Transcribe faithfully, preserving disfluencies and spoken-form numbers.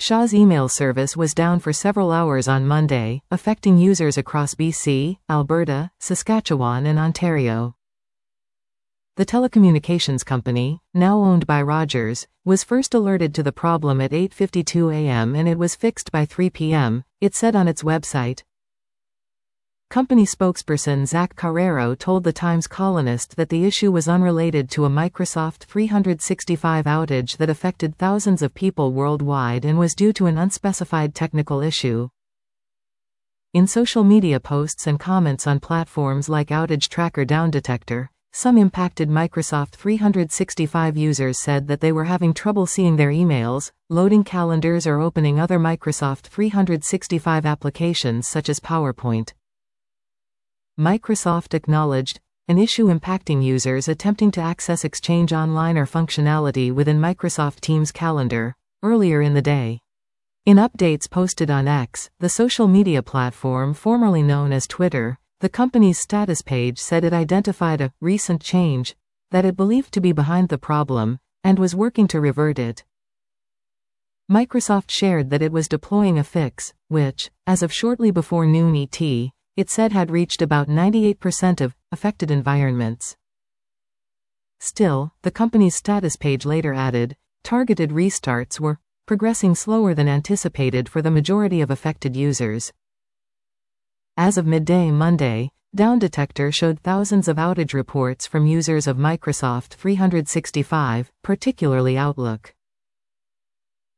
Shaw's email service was down for several hours on Monday, affecting users across B C, Alberta, Saskatchewan and Ontario. The telecommunications company, now owned by Rogers, was first alerted to the problem at eight fifty-two a m and it was fixed by three p m, it said on its website. Company spokesperson Zach Carrero told the Times columnist that the issue was unrelated to a Microsoft three sixty-five outage that affected thousands of people worldwide and was due to an unspecified technical issue. In social media posts and comments on platforms like Outage Tracker Downdetector, some impacted Microsoft three sixty-five users said that they were having trouble seeing their emails, loading calendars or opening other Microsoft three sixty-five applications such as PowerPoint. Microsoft acknowledged an issue impacting users attempting to access Exchange Online or functionality within Microsoft Teams Calendar earlier in the day. In updates posted on X, the social media platform formerly known as Twitter, the company's status page said it identified a recent change that it believed to be behind the problem and was working to revert it. Microsoft shared that it was deploying a fix, which, as of shortly before noon E T, it said had reached about ninety-eight percent of affected environments. Still, the company's status page later added, targeted restarts were progressing slower than anticipated for the majority of affected users. As of midday Monday, Downdetector showed thousands of outage reports from users of Microsoft three sixty-five, particularly Outlook.